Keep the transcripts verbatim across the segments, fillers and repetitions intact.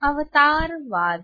अवतारवाद।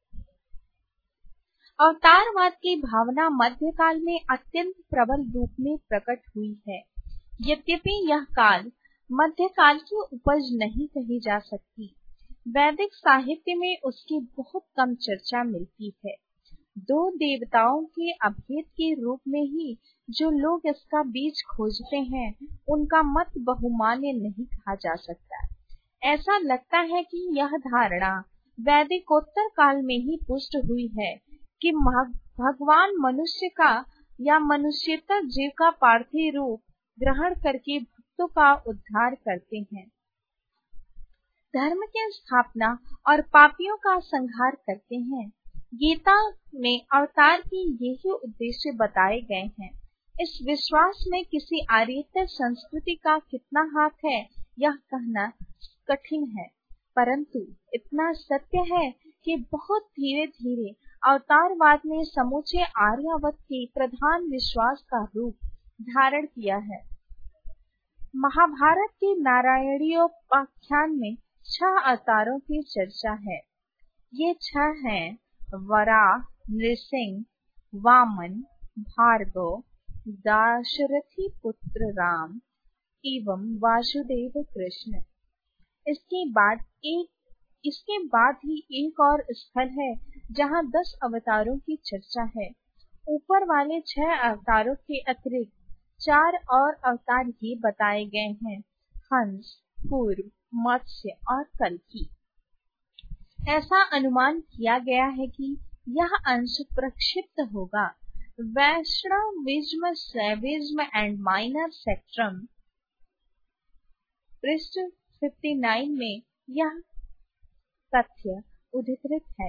अवतारवाद की भावना मध्यकाल में अत्यंत प्रबल रूप में प्रकट हुई है। यद्यपि यह काल मध्यकाल की उपज नहीं कही जा सकती। वैदिक साहित्य में उसकी बहुत कम चर्चा मिलती है। दो देवताओं के अभेद के रूप में ही जो लोग इसका बीज खोजते हैं, उनका मत बहुमान्य नहीं कहा जा सकता। ऐसा लगता है कि यह धारणा वैदिकोत्तर काल में ही पुष्ट हुई है कि भगवान मनुष्य का या मनुष्यतर जीव का पार्थिव रूप ग्रहण करके भक्तों का उद्धार करते हैं, धर्म की स्थापना और पापियों का संहार करते हैं। गीता में अवतार के यही उद्देश्य बताए गए हैं। इस विश्वास में किसी आर्येतर संस्कृति का कितना हाथ है, यह कहना कठिन है, परंतु इतना सत्य है कि बहुत धीरे धीरे अवतारवाद ने समूचे आर्यावर्त के प्रधान विश्वास का रूप धारण किया है। महाभारत के नारायणीयोपाख्यान में छह अवतारों की चर्चा है। ये छह हैं वराह, नृसिंह, वामन, भार्गव, दाशरथी पुत्र राम एवं वासुदेव कृष्ण। इसके बाद एक इसके बाद ही एक और स्थल है जहां दस अवतारों की चर्चा है। ऊपर वाले छह अवतारों के अतिरिक्त चार और अवतार ही बताए गए हैं: हंस, कूर्म, मत्स्य और कल्कि। ऐसा अनुमान किया गया है कि यह अंश प्रक्षिप्त होगा। Vaishnavism, Shaivism and minor sects पृष्ठ उनसठ में यह तथ्य उद्धृत है।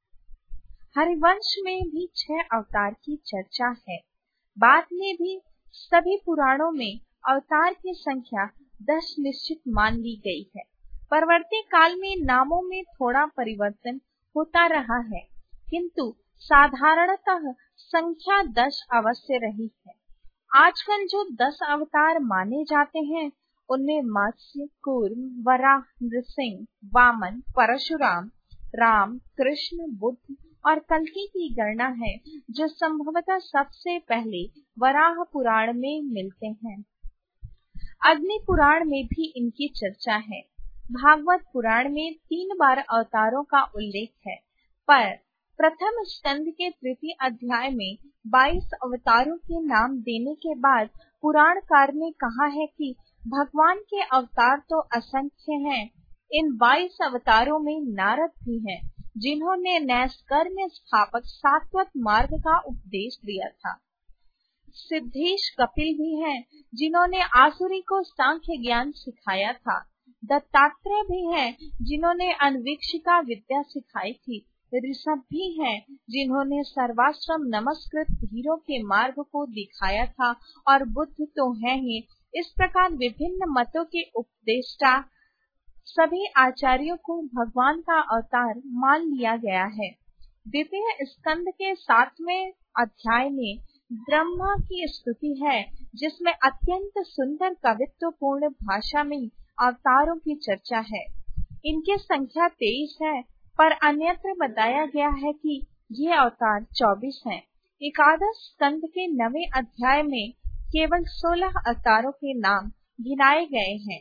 हरिवंश में भी छह अवतार की चर्चा है। बाद में भी सभी पुराणों में अवतार की संख्या दस निश्चित मान ली गई है। परवर्ती काल में नामों में थोड़ा परिवर्तन होता रहा है, किंतु साधारणतः संख्या दस अवश्य रही है। आजकल जो दस अवतार माने जाते हैं, उनमें मत्स्य, कूर्म, वराह, नृसिंह, वामन, परशुराम, राम, कृष्ण, बुद्ध और कल्कि की गणना है, जो संभवतः सबसे पहले वराह पुराण में मिलते हैं। अग्नि पुराण में भी इनकी चर्चा है। भागवत पुराण में तीन बार अवतारों का उल्लेख है, पर प्रथम स्कंद के तृतीय अध्याय में बाईस अवतारों के नाम देने के बाद पुराणकार ने कहा है कि भगवान के अवतार तो असंख्य हैं। इन बाईस अवतारों में नारद भी हैं, जिन्होंने नैष्कर्म्य स्थापक सात्वत मार्ग का उपदेश दिया था। सिद्धेश कपिल भी हैं, जिन्होंने आसुरी को सांख्य ज्ञान सिखाया था। दत्तात्रेय भी हैं, जिन्होंने अनवीक्षिका विद्या सिखाई थी। ऋषभ भी हैं, जिन्होंने सर्वाश्रम नमस्कृत धीरों के मार्ग को दिखाया था, और बुद्ध तो हैं ही। इस प्रकार विभिन्न मतों के उपदेष्टा सभी आचार्यों को भगवान का अवतार मान लिया गया है। द्वितीय स्कंद के सातवें अध्याय में ब्रह्मा की स्तुति है, जिसमें अत्यंत सुंदर कवित्वपूर्ण भाषा में अवतारों की चर्चा है। इनकी संख्या तेईस है, पर अन्यत्र बताया गया है कि ये अवतार चौबीस हैं। एकादश स्कंद के नवें अध्याय में केवल सोलह अवतारों के नाम गिनाए गए हैं।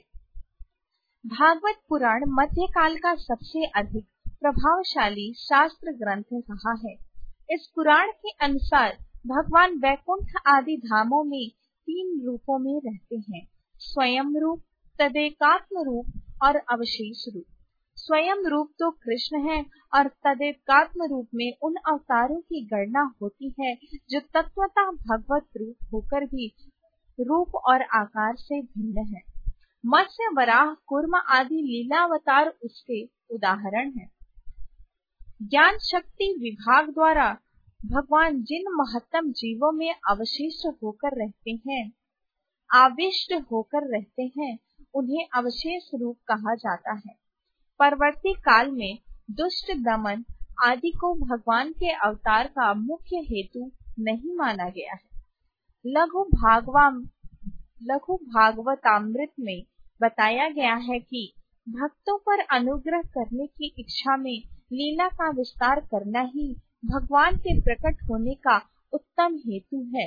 भागवत पुराण मध्यकाल का सबसे अधिक प्रभावशाली शास्त्र ग्रंथ रहा है। इस पुराण के अनुसार भगवान वैकुंठ आदि धामों में तीन रूपों में रहते हैं: स्वयं रूप, तदेकात्म रूप और अवशेष रूप। स्वयं रूप तो कृष्ण है, और तदेकात्म रूप में उन अवतारों की गणना होती है जो तत्वतः भगवत रूप होकर भी रूप और आकार से भिन्न है। मत्स्य, वराह, कूर्म आदि लीलावतार उसके उदाहरण हैं। ज्ञान शक्ति विभाग द्वारा भगवान जिन महत्तम जीवों में अवशिष्ट होकर रहते हैं, आविष्ट होकर रहते हैं, उन्हें अवशेष रूप कहा जाता है। परवर्ती काल में दुष्ट दमन आदि को भगवान के अवतार का मुख्य हेतु नहीं माना गया है। लघु भागवा लघु भागवतामृत में बताया गया है कि भक्तों पर अनुग्रह करने की इच्छा में लीला का विस्तार करना ही भगवान के प्रकट होने का उत्तम हेतु है।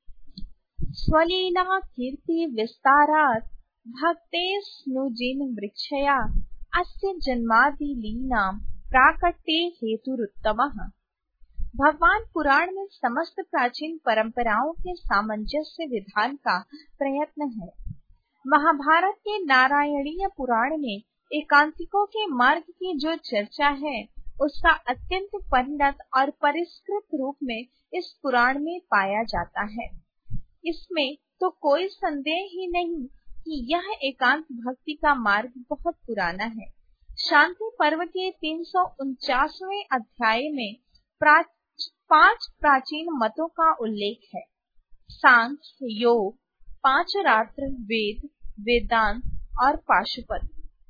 स्वलीला कीर्ति विस्तारात् भक्तेस्नुजिन वृक्षया अस्य जन्मादि लीलां प्राकट्ये हेतुरुत्तमः। भगवान पुराण में समस्त प्राचीन परंपराओं के सामंजस्य विधान का प्रयत्न है। महाभारत के नारायणीय पुराण में एकांतिकों के मार्ग की जो चर्चा है, उसका अत्यंत परिणत और परिष्कृत रूप में इस पुराण में पाया जाता है। इसमें तो कोई संदेह ही नहीं कि यह एकांत भक्ति का मार्ग बहुत पुराना है। शांति पर्व के तीन सौ उनचासवें अध्याय में प्रा, पांच प्राचीन मतों का उल्लेख है। सांख्य, योग, पांच रात्र, वेद, वेदांत और पाशुपत।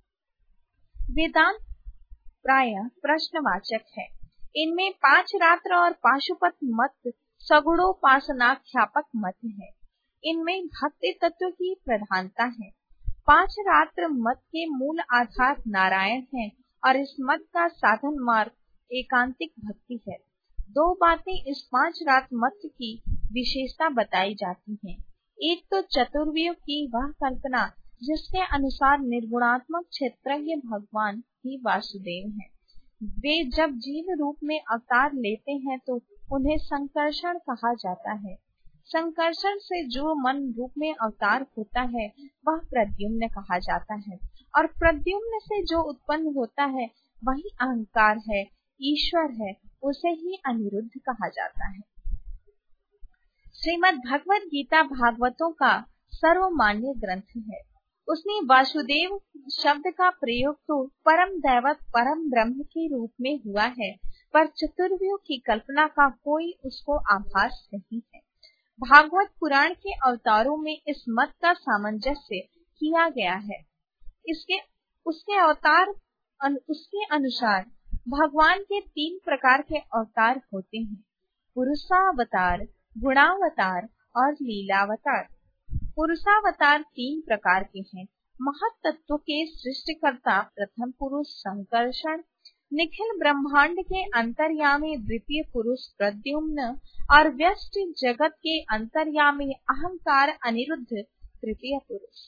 वेदांत प्रायः प्रश्नवाचक है। इनमें पांच रात्र और पाशुपत मत सगुणोपासनाख्यापक मत है। इनमें भक्ति तत्व की प्रधानता है। पांच रात्र मत के मूल आधार नारायण है और इस मत का साधन मार्ग एकांतिक भक्ति है। दो बातें इस पांच रात्र मत की विशेषता बताई जाती हैं। एक तो चतुर्वेद की वह कल्पना जिसके अनुसार निर्गुणात्मक क्षेत्रज्ञ भगवान ही वासुदेव हैं। वे जब जीव रूप में अवतार लेते हैं तो उन्हें संकर्षण कहा जाता है। संकर्षण से जो मन रूप में अवतार होता है वह प्रद्युम्न कहा जाता है और प्रद्युम्न से जो उत्पन्न होता है वही अहंकार है, ईश्वर है, उसे ही अनिरुद्ध कहा जाता है। श्रीमद् भगवद गीता भागवतों का सर्वमान्य ग्रंथ है। उसने वासुदेव शब्द का प्रयोग तो परम दैवत परम ब्रह्म के रूप में हुआ है, पर चतुर्वेद की कल्पना का कोई उसको आभास नहीं है। भागवत पुराण के अवतारों में इस मत का सामंजस्य किया गया है। इसके उसके अवतार अन, उसके अनुसार भगवान के तीन प्रकार के अवतार होते हैं: पुरुषावतार, गुणावतार और लीलावतार। पुरुषावतार तीन प्रकार के हैं: महत तत्व के सृष्टिकर्ता प्रथम पुरुष संकर्षण, निखिल ब्रह्मांड के अंतर्यामी द्वितीय पुरुष प्रद्युम्न और व्यष्टि जगत के अंतर्यामी अहंकार अनिरुद्ध तृतीय पुरुष।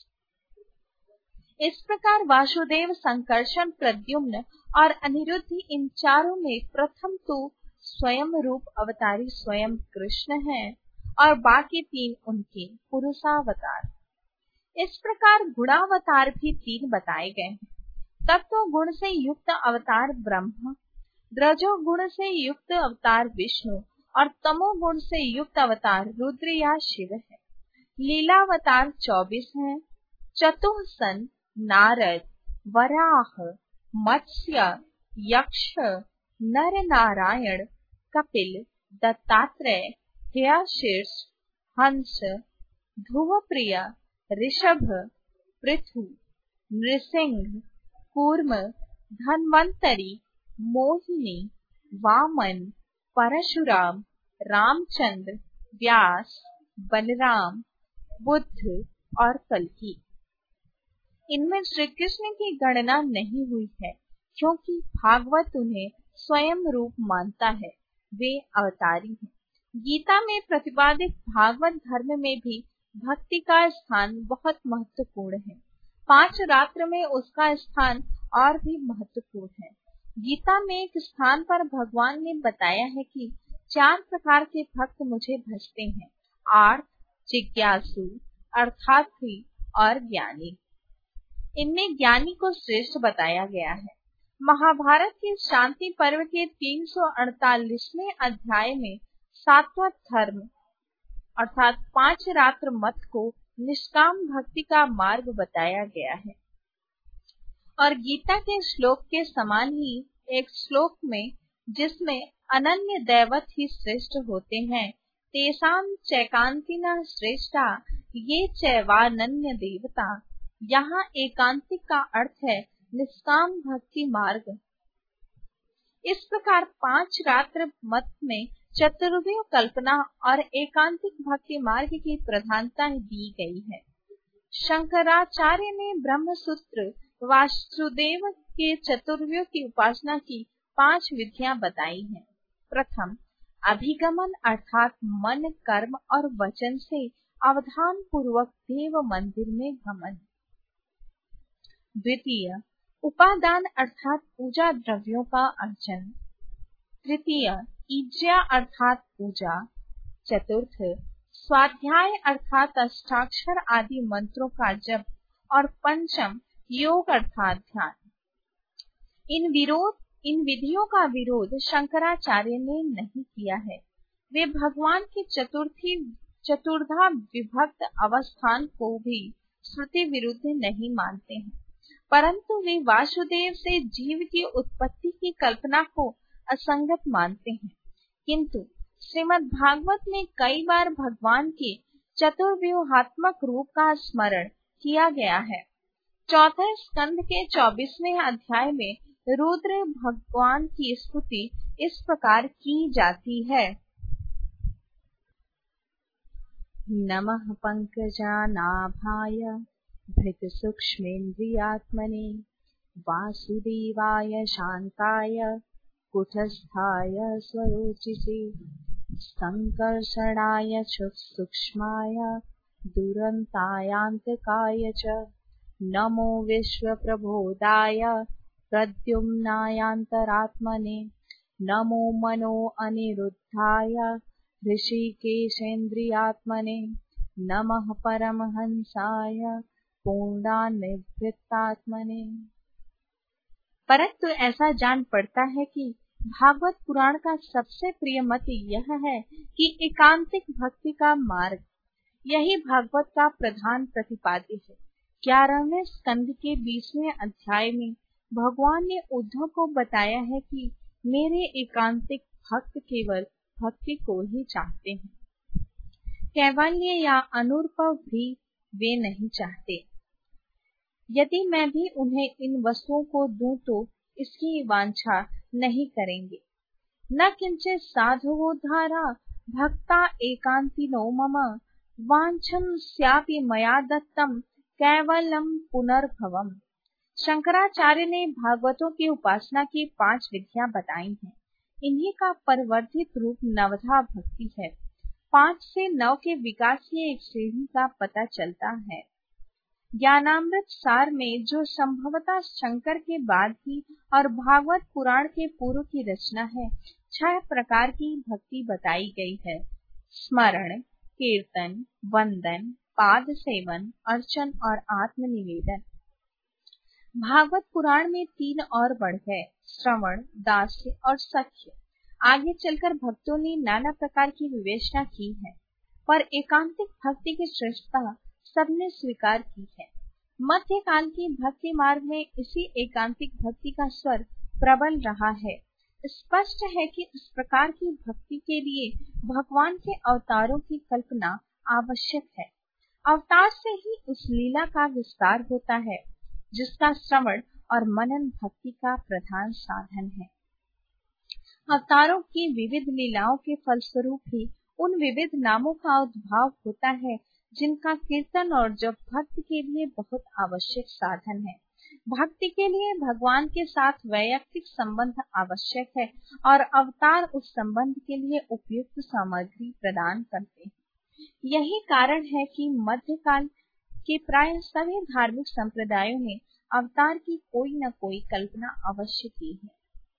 इस प्रकार वासुदेव, संकर्षण, प्रद्युम्न और अनिरुद्ध इन चारों में प्रथम तो स्वयं रूप अवतारी स्वयं कृष्ण हैं और बाकी तीन उनके पुरुषावतार। इस प्रकार गुणावतार भी तीन बताए गए हैं। तत्व गुण से युक्त अवतार ब्रह्मा, रजो गुण से युक्त अवतार विष्णु और तमो गुण से युक्त अवतार रुद्र या शिव है। लीलावतार चौबीस हैं: चतुःसन, नारद, वराह, मत्स्य, यक्ष, नर नारायण, कपिल, दत्तात्रेय, हयशीर्ष, हंस, ध्रुवप्रिय, ऋषभ, पृथु, नृसिंह, कूर्म, धन्वंतरी, मोहिनी, वामन, परशुराम, रामचंद्र, व्यास, बलराम, बुद्ध और कल्कि। इनमें श्री कृष्ण की गणना नहीं हुई है, क्योंकि भागवत उन्हें स्वयं रूप मानता है। वे अवतारी हैं। गीता में प्रतिपादित भागवत धर्म में भी भक्ति का स्थान बहुत महत्वपूर्ण है। पांच रात्र में उसका स्थान और भी महत्वपूर्ण है। गीता में एक स्थान पर भगवान ने बताया है कि चार प्रकार के भक्त मुझे भजते हैं: आर्त, जिज्ञासु, अर्थार्थी और ज्ञानी। इनमें ज्ञानी को श्रेष्ठ बताया गया है। महाभारत के शांति पर्व के तीन सौ अड़तालीसवें अध्याय में सात्वत धर्म अर्थात पांच रात्र मत को निष्काम भक्ति का मार्ग बताया गया है और गीता के श्लोक के समान ही एक श्लोक में जिसमें अनन्य दैवत ही श्रेष्ठ होते हैं, तेसाम चैकांतिना श्रेष्ठा ये चैवानन्य देवता। यहाँ एकांतिक का अर्थ है निष्काम भक्ति मार्ग। इस प्रकार पांच रात्र मत में चतुर्वेद कल्पना और एकांतिक भक्ति मार्ग की प्रधानता दी गई है। शंकराचार्य ने ब्रह्म सूत्र वासुदेव के चतुर्व्यूह की उपासना की पांच विधियां बताई हैं। प्रथम, अभिगमन अर्थात मन, कर्म और वचन से अवधान पूर्वक देव मंदिर में गमन। द्वितीय, उपादान अर्थात पूजा द्रव्यों का अर्चन। तृतीय, ईज्या अर्थात पूजा। चतुर्थ, स्वाध्याय अर्थात अष्टाक्षर आदि मंत्रों का जप। और पंचम, योग अर्थात ध्यान। इन विरोध इन विधियों का विरोध शंकराचार्य ने नहीं किया है। वे भगवान की चतुर्थी चतुर्धा विभक्त अवस्थान को भी श्रुति विरुद्ध नहीं मानते हैं, परंतु वे वासुदेव से जीव की उत्पत्ति की कल्पना को असंगत मानते हैं। किंतु श्रीमद् भागवत में कई बार भगवान के चतुर्व्यूहात्मक रूप का स्मरण किया गया है। चौथे स्कंद के चौबीसवें अध्याय में रुद्र भगवान की स्तुति इस प्रकार की जाती है। नमः पंकजानाभाय धृत सूक्ष्मेन्द्रियात्मने वासुदेवाय शांताय कुटस्थाय स्वरोचिषे संकर्षणाय सूक्ष्माय दुरन्तायान्तकाय च नमो विश्वप्रबोधाय प्रद्युम्नायान्तरात्मने नमो मनो अनिरुद्धाय ऋषिकेशेन्द्रियात्मने नमः परमहंसाय पूर्णानिवृत्तात्मने। परंतु ऐसा जान पड़ता है कि भागवत पुराण का सबसे प्रिय मत यह है कि एकांतिक भक्ति का मार्ग, यही भागवत का प्रधान प्रतिपाद्य है। ग्यारहवें स्कंद के बीसवें अध्याय में भगवान ने उद्धव को बताया है कि मेरे एकांतिक भक्त केवल भक्ति को ही चाहते हैं, कैवल्य या अनुरूप भी वे नहीं चाहते। यदि मैं भी उन्हें इन वस्तुओं को दूं तो इसकी वांछा नहीं करेंगे। न किंचित साधुवोद्धारा भक्ता एकांतिनो मम वांछन स्यापि मया दत्तम कैवल्यम पुनर्भवम। शंकराचार्य ने भागवतों की उपासना की पांच विधियां बताई हैं। इन्हीं का परिवर्धित रूप नवधा भक्ति है। पांच से नौ के विकास की एक श्रेणी का पता चलता है। ज्ञानामृत सार में जो संभवतः शंकर के बाद ही और भागवत पुराण के पूर्व की रचना है, छह प्रकार की भक्ति बताई गई है। स्मरण, कीर्तन, वंदन, पाद सेवन, अर्चन और आत्मनिवेदन। भागवत पुराण में तीन और वर्ग है, श्रवण, दास्य और सख्य। आगे चलकर भक्तों ने नाना प्रकार की विवेचना की है, पर एकांतिक भक्ति की श्रेष्ठता सबने स्वीकार की है। मध्यकाल की भक्ति मार्ग में इसी एकांतिक भक्ति का स्वर प्रबल रहा है। स्पष्ट है कि इस प्रकार की भक्ति के लिए भगवान के अवतारों की कल्पना आवश्यक है। अवतार से ही उस लीला का विस्तार होता है जिसका श्रवण और मनन भक्ति का प्रधान साधन है। अवतारों की विविध लीलाओं के फलस्वरूप ही उन विविध नामों का उद्भव होता है जिनका कीर्तन और जप भक्त के लिए बहुत आवश्यक साधन है। भक्ति के लिए भगवान के साथ वैयक्तिक संबंध आवश्यक है और अवतार उस संबंध के लिए उपयुक्त सामग्री प्रदान करते हैं। यही कारण है कि मध्यकाल के प्राय सभी धार्मिक संप्रदायों ने अवतार की कोई न कोई कल्पना अवश्य की है।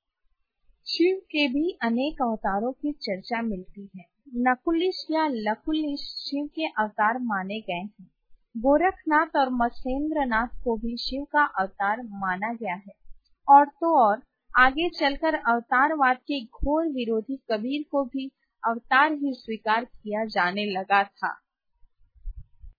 शिव के भी अनेक अवतारों की चर्चा मिलती है। नकुलिश या लकुलिश शिव के अवतार माने गए हैं। गोरखनाथ और मत्स्येंद्रनाथ को भी शिव का अवतार माना गया है। और तो और आगे चलकर अवतारवाद के घोर विरोधी कबीर को भी अवतार ही स्वीकार किया जाने लगा था।